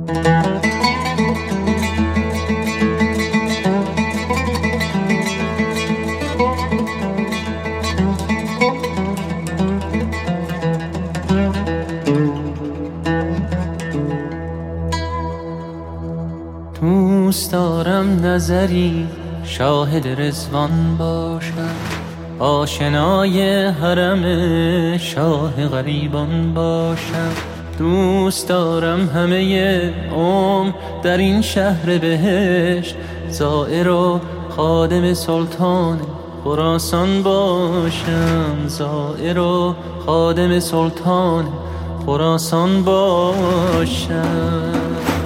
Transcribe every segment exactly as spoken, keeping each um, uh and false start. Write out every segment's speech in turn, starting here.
دوست دارم نظری شاهد رضوان باشم، آشنای حرم شاه غریبان باشم. دوست دارم همه عمر در این شهر بهشت زائر و خادم سلطان خراسان باشم، زائر و خادم سلطان خراسان باشم.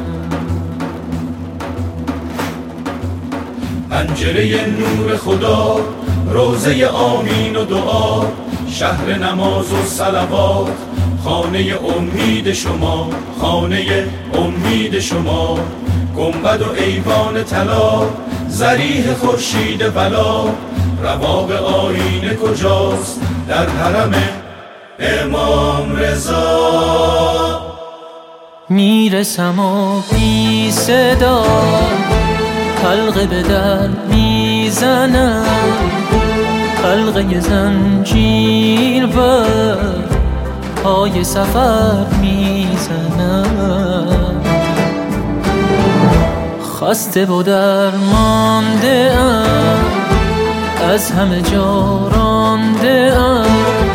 پنجره نور خدا، روزه آمین و دعا، شهر نماز و صلوات، خانه امید شما، خانه امید شما. گنبد و ایوان طلا، ضریح خورشید بلا، رواق آیینه کجاست در حرم امام رضا. میرسم و بی صدا حلقه به در میزنم، حلقه زنجیر بر پای سفر میزنم. خسته و درمانده ام، از همه جا رانده ام،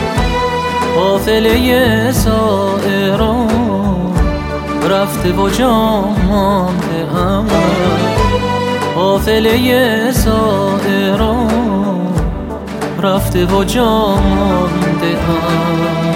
قافله زائران رفته و جا مانده ام، قافله زائران رفته و جا مانده ام.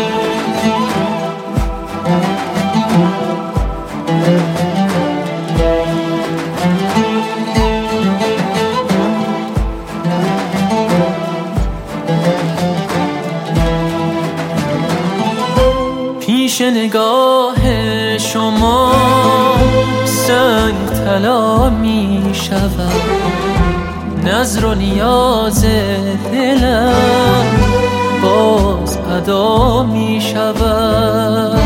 پیش نگاه شما سنگ طلا می شود، نظر و نیاز دلم باز ادا می شود.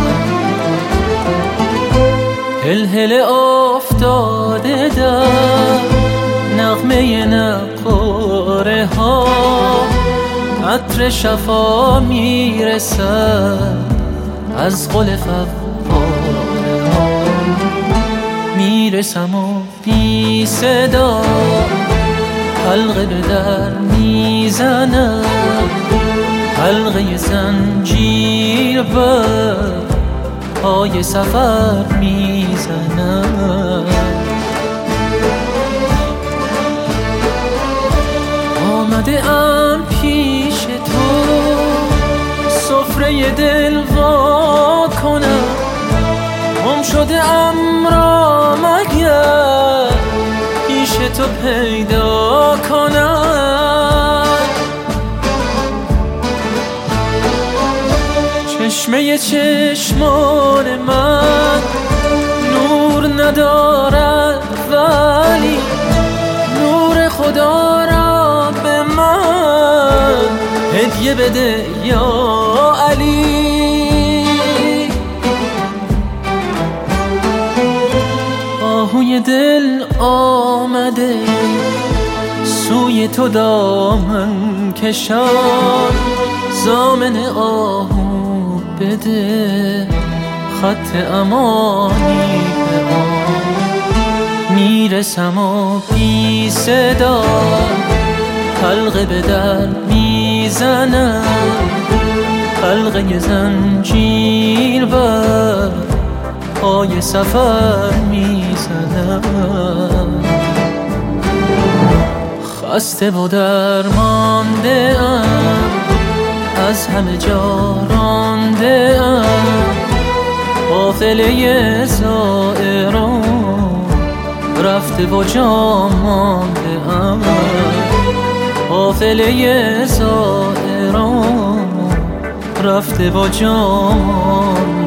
هلهل افتاده در نغمه نقاره ها، عطر شفا می رسد از قل فواره ها. میرسم و بی صدا حلقه به در میزنم، حلقه زنجیر بر پای سفر میزنم. آمده ام پیش تو سفره دل وا کنم، گم شده ام را مگر پیش تو پیدا کنم. چشمه چشمان من نور ندارد، ولی نور خدا را به من هدیه بده یا علی. آهوی دل آمده سوی تو دامن کشان، ضامن آهو بده خط امانی به آن. میرسم و بی صدا حلقه به در میزنم، حلقه زنجیر بر پای سفر میزنم. خسته و درمانده ام، از همه جا رانده ام، قافله زائران رفته و جا مانده ام، قافله زائران رفته و جا